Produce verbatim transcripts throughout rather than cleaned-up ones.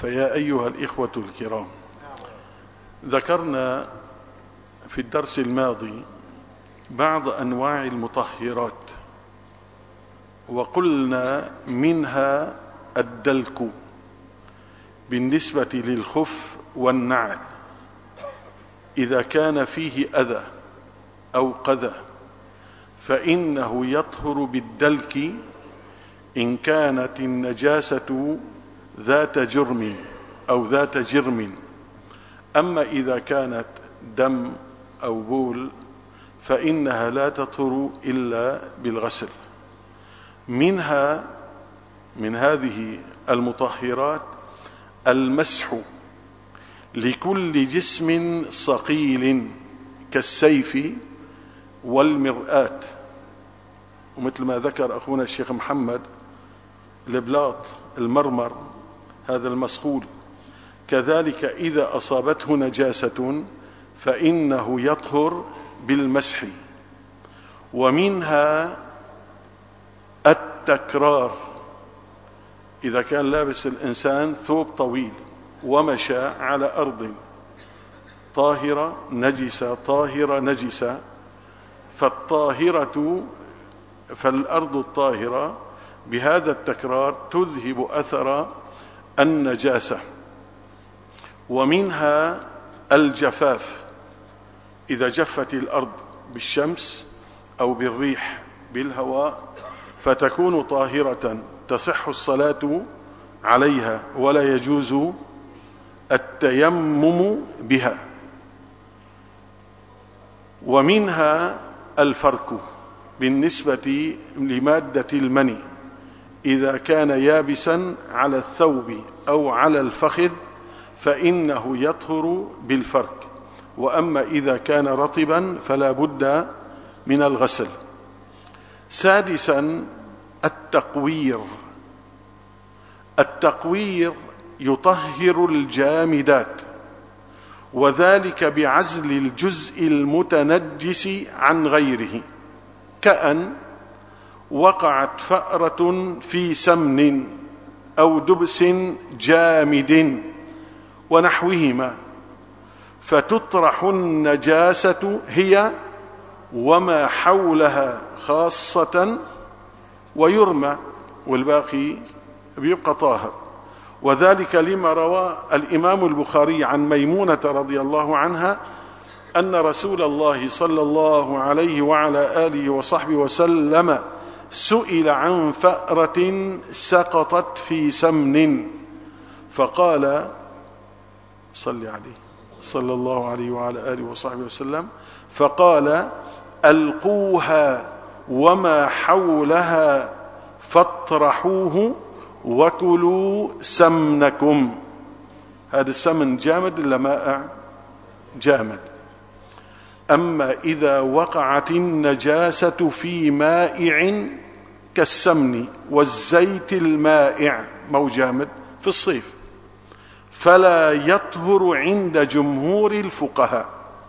فيا أيها الإخوة الكرام، ذكرنا في الدرس الماضي بعض أنواع المطهرات، وقلنا منها الدلك بالنسبة للخف والنعل إذا كان فيه أذى أو قذى، فإنه يطهر بالدلك إن كانت النجاسة ذات جرم أو ذات جرم. أما إذا كانت دم أو بول فإنها لا تطهر إلا بالغسل. منها من هذه المطهرات المسح لكل جسم صقيل كالسيف والمرآة، ومثل ما ذكر أخونا الشيخ محمد البلاط المرمر هذا المصقول، كذلك إذا أصابته نجاسة فإنه يطهر بالمسح. ومنها التكرار، إذا كان لابس الإنسان ثوب طويل ومشى على أرض طاهرة نجسة طاهرة نجسة، فالطاهرة فالأرض الطاهرة بهذا التكرار تذهب أثر النجاسة. ومنها الجفاف، إذا جفت الأرض بالشمس أو بالريح بالهواء فتكون طاهرة تصح الصلاة عليها ولا يجوز التيمم بها. ومنها الفرك بالنسبة لمادة المني، إذا كان يابسا على الثوب أو على الفخذ فإنه يطهر بالفرك، وأما إذا كان رطبا فلا بد من الغسل. سادسا التقوير، التقوير يطهر الجامدات، وذلك بعزل الجزء المتنجس عن غيره، كأن وقعت فأرة في سمن أو دبس جامد ونحوهما، فتطرح النجاسة هي وما حولها خاصة ويرمى، والباقي بيبقى طاهر. وذلك لما روى الإمام البخاري عن ميمونة رضي الله عنها أن رسول الله صلى الله عليه وعلى آله وصحبه وسلم سئل عن فأرة سقطت في سمن فقال صلى عليه صلى الله عليه وعلى آله وصحبه وسلم فقال ألقوها وما حولها فاطرحوه وكلوا سمنكم. هذا السمن جامد ولا مائع؟ جامد. أما إذا وقعت النجاسة في مائع كالسمن والزيت المائع مو جامد في الصيف فلا يطهر عند جمهور الفقهاء.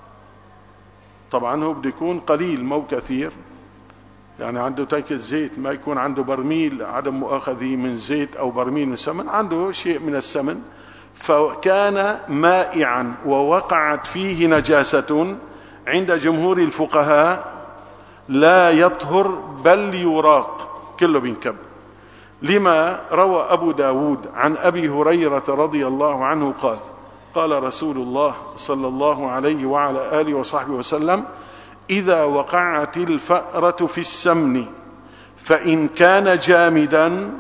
طبعا هو بده يكون قليل مو كثير، يعني عنده تاكل زيت، ما يكون عنده برميل عدم مؤاخذه من زيت أو برميل من سمن، عنده شيء من السمن فكان مائعا ووقعت فيه نجاسة، عند جمهور الفقهاء لا يطهر بل يراق كله بينكب، لما روى أبو داود عن أبي هريرة رضي الله عنه قال قال رسول الله صلى الله عليه وعلى آله وصحبه وسلم إذا وقعت الفأرة في السمن فإن كان جامدا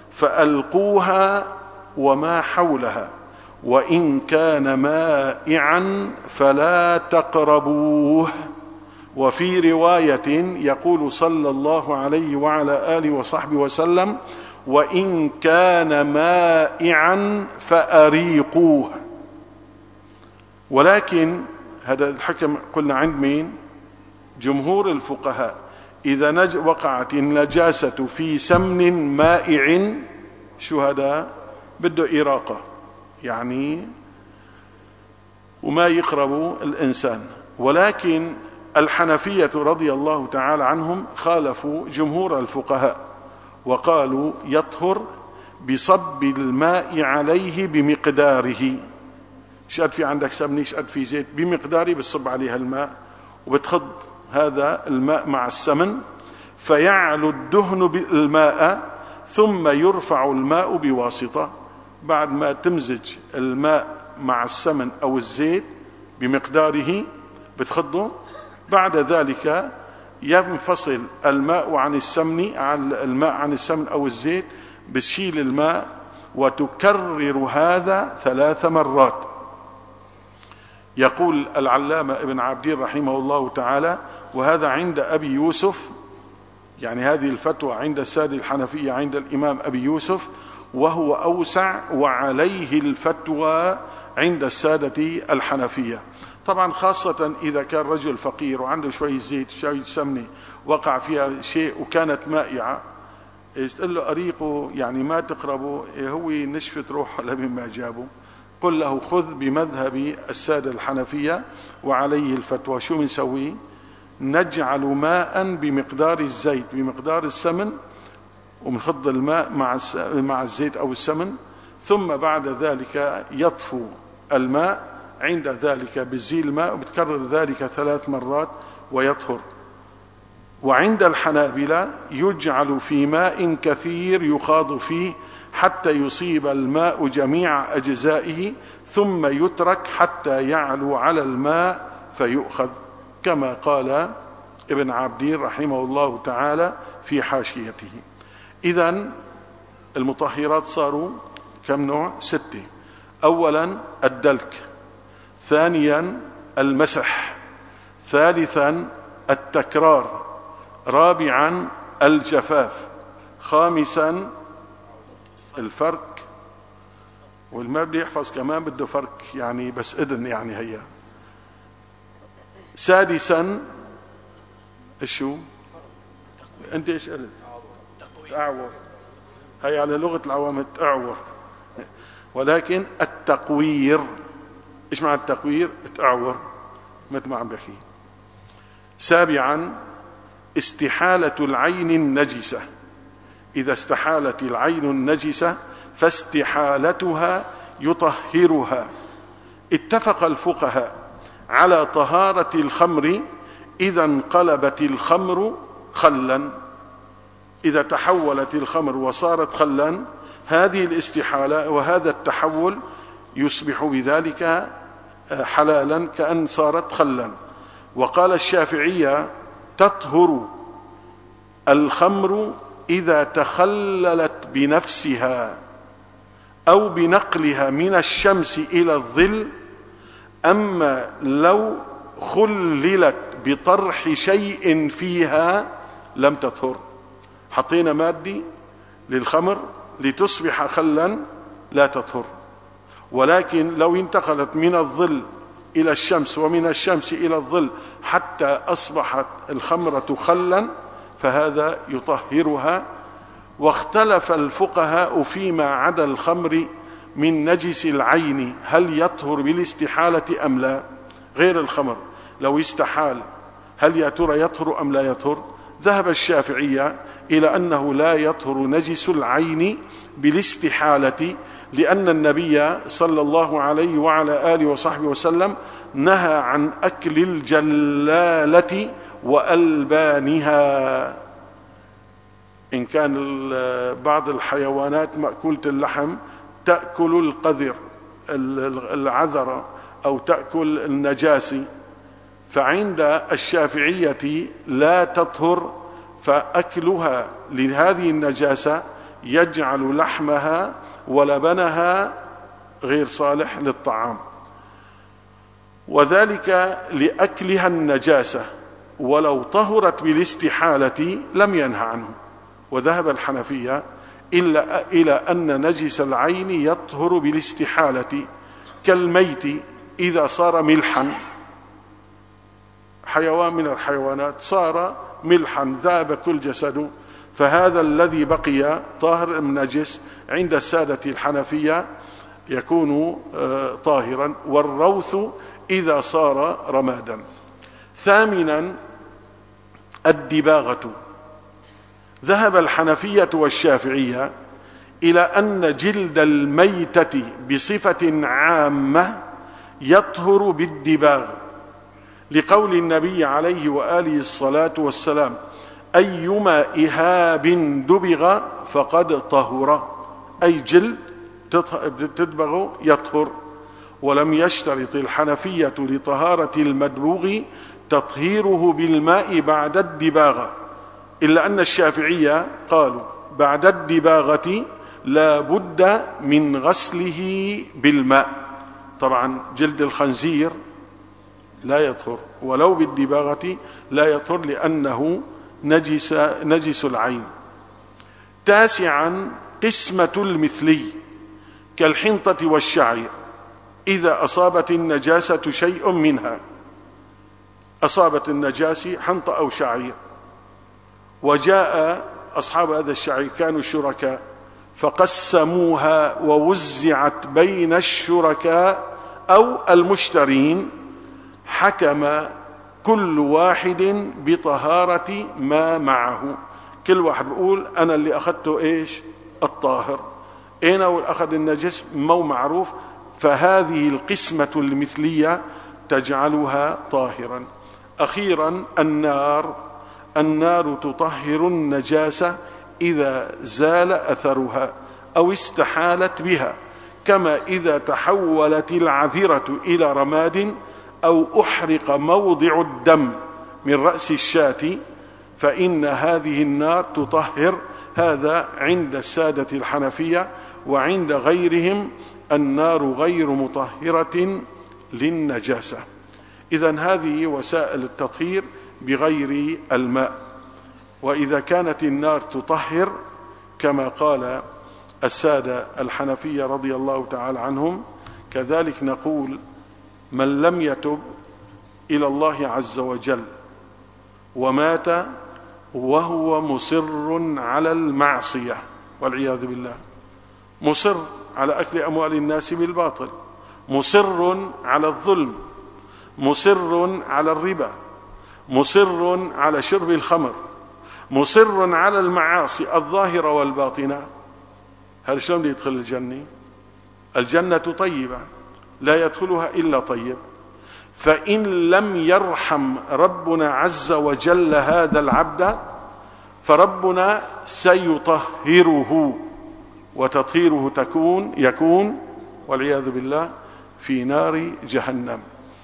فألقوها وما حولها، وإن كان مائعا فلا تقربوه. وفي رواية يقول صلى الله عليه وعلى آله وصحبه وسلم وإن كان مائعا فأريقوه. ولكن هذا الحكم قلنا عند مين؟ جمهور الفقهاء. إذا نج وقعت النجاسة في سمن مائع شو هذا؟ بده إراقة يعني وما يقرب الإنسان. ولكن الحنفية رضي الله تعالى عنهم خالفوا جمهور الفقهاء وقالوا يطهر بصب الماء عليه بمقداره. شقد في عندك سمنة، شقد في زيت، بمقداره بتصب عليها الماء وبتخض هذا الماء مع السمن، فيعلو الدهن بالماء ثم يرفع الماء بواسطة. بعد ما تمزج الماء مع السمن أو الزيت بمقداره بتخضه، بعد ذلك ينفصل الماء عن السمن، عن الماء عن السمن أو الزيت، بتشيل الماء وتكرر هذا ثلاث مرات. يقول العلامة ابن عابدين رحمه الله تعالى: وهذا عند أبي يوسف، يعني هذه الفتوى عند السادة الحنفية عند الإمام أبي يوسف، وهو أوسع، وعليه الفتوى عند السادة الحنفية. طبعا خاصة إذا كان رجل فقير وعنده شوية زيت شوية سمنة وقع فيها شيء وكانت مائعة، تقول له أريقه يعني ما تقربه، هو نشفت روحه لمما جابه. قل له خذ بمذهب السادة الحنفية وعليه الفتوى. شو بنسوي؟ نجعل ماء بمقدار الزيت بمقدار السمن، ومنخض الماء مع مع الزيت أو السمن، ثم بعد ذلك يطفو الماء، عند ذلك بزيل الماء وبتكرر ذلك ثلاث مرات ويطهر. وعند الحنابلة يجعل في ماء كثير يخاض فيه حتى يصيب الماء جميع أجزائه، ثم يترك حتى يعلو على الماء فيؤخذ، كما قال ابن عابدين رحمه الله تعالى في حاشيته. إذن المطهرات صاروا كم نوع؟ ستة. أولا الدلك، ثانيا المسح، ثالثا التكرار، رابعا الجفاف، خامسا الفرك، والما بده يحفظ كمان بده فرك يعني بس إذن يعني هي، سادسا شو انت ايش قلت؟ تعور. هي على لغة العوام تعور، ولكن التقوير. ايش معنى التقوير؟ تعور مثل ما عم بحكي. سابعا استحالة العين النجسة، إذا استحالت العين النجسة فاستحالتها يطهرها. اتفق الفقهاء على طهارة الخمر إذا انقلبت الخمر خلا، إذا تحولت الخمر وصارت خلا، هذه الاستحالة وهذا التحول يصبح بذلك حلالا كأن صارت خلا. وقال الشافعية تطهر الخمر إذا تخللت بنفسها أو بنقلها من الشمس إلى الظل، أما لو خللت بطرح شيء فيها لم تطهر. حطينا مادة للخمر لتصبح خلا لا تطهر، ولكن لو انتقلت من الظل إلى الشمس ومن الشمس إلى الظل حتى أصبحت الخمرة خلا فهذا يطهرها. واختلف الفقهاء فيما عدا الخمر من نجس العين هل يطهر بالاستحالة أم لا. غير الخمر لو استحال هل يا ترى يطهر أم لا يطهر؟ ذهب الشافعية إلى أنه لا يطهر نجس العين بالاستحالة، لأن النبي صلى الله عليه وعلى آله وصحبه وسلم نهى عن أكل الجلالة وألبانها. إن كان بعض الحيوانات مأكولة اللحم تأكل القذر العذرة أو تأكل النجاسة، فعند الشافعية لا تطهر، فأكلها لهذه النجاسة يجعل لحمها ولبنها غير صالح للطعام، وذلك لأكلها النجاسة، ولو طهرت بالاستحالة لم ينهى عنه. وذهب الحنفية إلا إلى أن نجس العين يطهر بالاستحالة، كالميت إذا صار ملحا، حيوان من الحيوانات صار ملحا ذاب كل جسده، فهذا الذي بقي طاهر أم نجس عند السادة الحنفية يكون طاهرا. والروث إذا صار رمادا. ثامنا الدباغة. ذهب الحنفية والشافعية إلى أن جلد الميتة بصفة عامة يطهر بالدباغ، لقول النبي عليه وآله الصلاة والسلام: أيما إهاب دبغ فقد طهر، أي جلد تدبغ يطهر. ولم يشترط الحنفية لطهارة المدبوغ تطهيره بالماء بعد الدباغة، إلا أن الشافعية قالوا بعد الدباغة لا بد من غسله بالماء. طبعا جلد الخنزير لا يطهر ولو بالدباغة لا يطهر لأنه نجس, نجس العين. تاسعا قسمة المثلي كالحنطة والشعير، إذا أصابت النجاسة شيء منها، أصابت النجاسة حنطة أو شعير، وجاء أصحاب هذا الشعير كانوا شركاء فقسموها ووزعت بين الشركاء أو المشترين، حكم كل واحد بطهارة ما معه. كل واحد بيقول أنا اللي أخذته إيش؟ الطاهر. أين هو أخذ النجس؟ مو معروف. فهذه القسمة المثلية تجعلها طاهرا. أخيرا النار، النار تطهر النجاسة إذا زال أثرها أو استحالت بها، كما إذا تحولت العذرة إلى رماد أو أحرق موضع الدم من رأس الشاة، فإن هذه النار تطهر. هذا عند السادة الحنفية، وعند غيرهم النار غير مطهرة للنجاسة. إذن هذه وسائل التطهير بغير الماء. وإذا كانت النار تطهر كما قال السادة الحنفية رضي الله تعالى عنهم، كذلك نقول: من لم يتب إلى الله عز وجل ومات وهو مصر على المعصية والعياذ بالله، مصر على أكل أموال الناس بالباطل، مصر على الظلم، مصر على الربا، مصر على شرب الخمر، مصر على المعاصي الظاهرة والباطنة، هل شلون يدخل الجنة؟ الجنة طيبة لا يدخلها إلا طيب. فإن لم يرحم ربنا عز وجل هذا العبد فربنا سيطهره، وتطهيره تكون يكون والعياذ بالله في نار جهنم.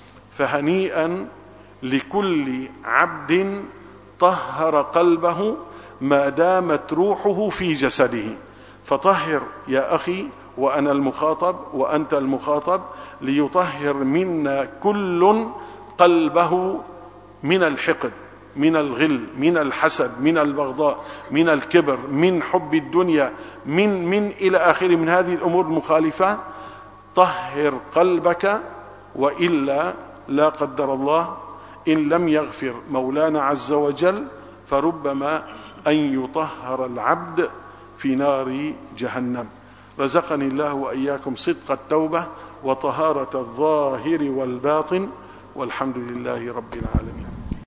فهنيئا لكل عبد طهر قلبه ما دامت روحه في جسده. فطهر يا أخي، وأنا المخاطب وأنت المخاطب، ليطهر منا كل قلبه من الحقد، من الغل، من الحسد، من البغضاء، من الكبر، من حب الدنيا، من من إلى آخره من هذه الأمور المخالفة. طهر قلبك، وإلا لا قدر الله إن لم يغفر مولانا عز وجل فربما أن يطهر العبد في نار جهنم. رزقني الله وإياكم صدق التوبة وطهارة الظاهر والباطن، والحمد لله رب العالمين.